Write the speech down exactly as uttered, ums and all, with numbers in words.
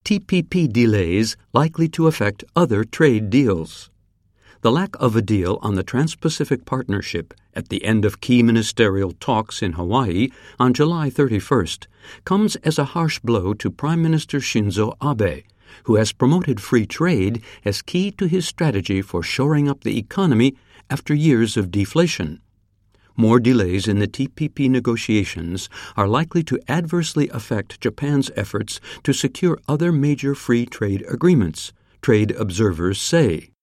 T P P delays likely to affect other trade deals. The lack of a deal on the Trans-Pacific Partnership at the end of key ministerial talks in Hawaii on July thirty-first comes as a harsh blow to Prime Minister Shinzo Abe, who has promoted free trade as key to his strategy for shoring up the economy after years of deflation. More delays in the T P P negotiations are likely to adversely affect Japan's efforts to secure other major free trade agreements, trade observers say.